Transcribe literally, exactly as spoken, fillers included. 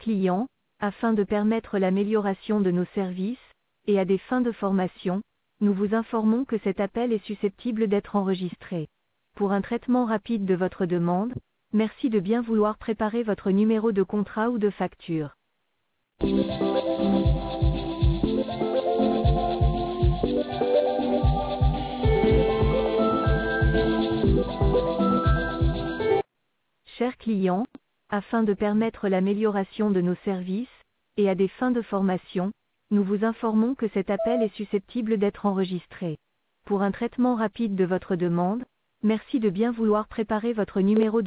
clients, afin de permettre l'amélioration de nos services, et à des fins de formation, nous vous informons que cet appel est susceptible d'être enregistré. Pour un traitement rapide de votre demande, merci de bien vouloir préparer votre numéro de contrat ou de facture. Chers clients, afin de permettre l'amélioration de nos services, et à des fins de formation, nous vous informons que cet appel est susceptible d'être enregistré. Pour un traitement rapide de votre demande, merci de bien vouloir préparer votre numéro de